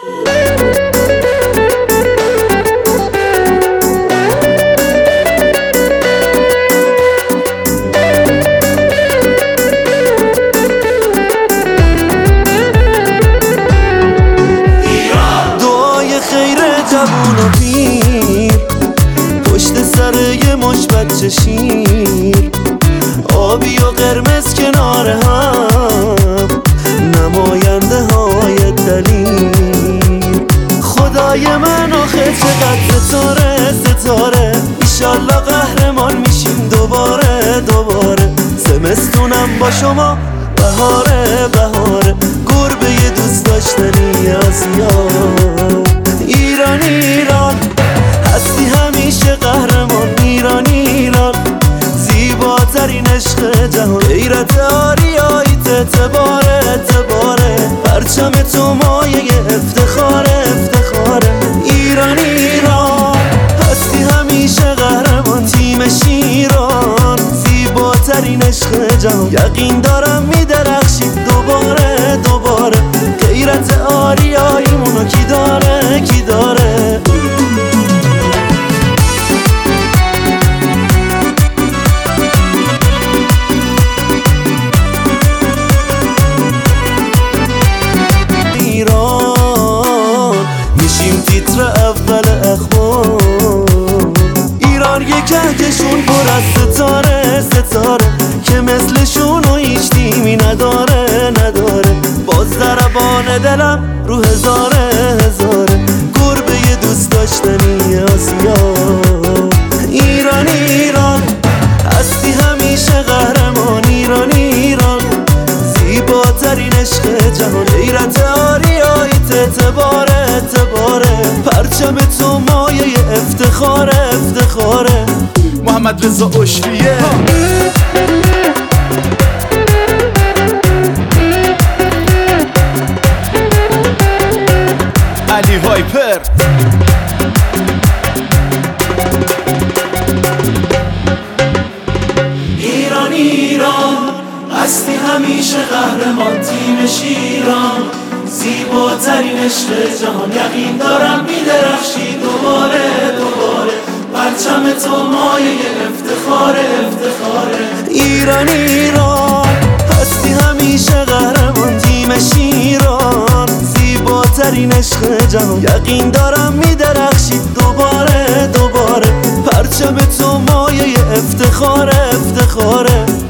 دعای خیر جوون و پیر، پشت سر یه مش بچه شیر، آبی و قرمز کنار هم، نماینده های دلیر. خدای من آخه چقدر ستاره، ایشالله قهرمان میشیم دوباره. زمستونم با شما بهاره، گربه ی دوست داشتنی آسیا. ایران هستی همیشه قهرمان، ایران زیباترین عشق جهان. غیرت آریاییت اعتباره، پرچم تو مایه افتخاره. ایران هستی همیشه قهرمان، تیم شیران زیباترین عشق جهان. یقین دارم میدرخشید دوباره، غیرت آریاییمونو کی داره. تیتر اول اخبار، ایران یه کهکشون پر از ستاره که مثلشون و هیچ تیمی نداره. باز ضربان دلم رو هزاره، گربه ی دوست داشتنی آسیا. ایران هستی همیشه قهرمان، ایران زیباترین عشق جهان. غیرت آریاییت اعتباره، پرچم تو مایه افتخاره. محمد رضا اشریه، علی هایپر، ایران هستی همیشه قهرمان، تیم شیران زیباترین عشق جهان. یقین دارم میدرخشی دوباره، پرچم تو مایه افتخاره. ایران هستی همیشه قهرمان، تیم شیران زیباترین عشق جهان. یقین دارم میدرخشی دوباره، پرچم تو مایه افتخاره.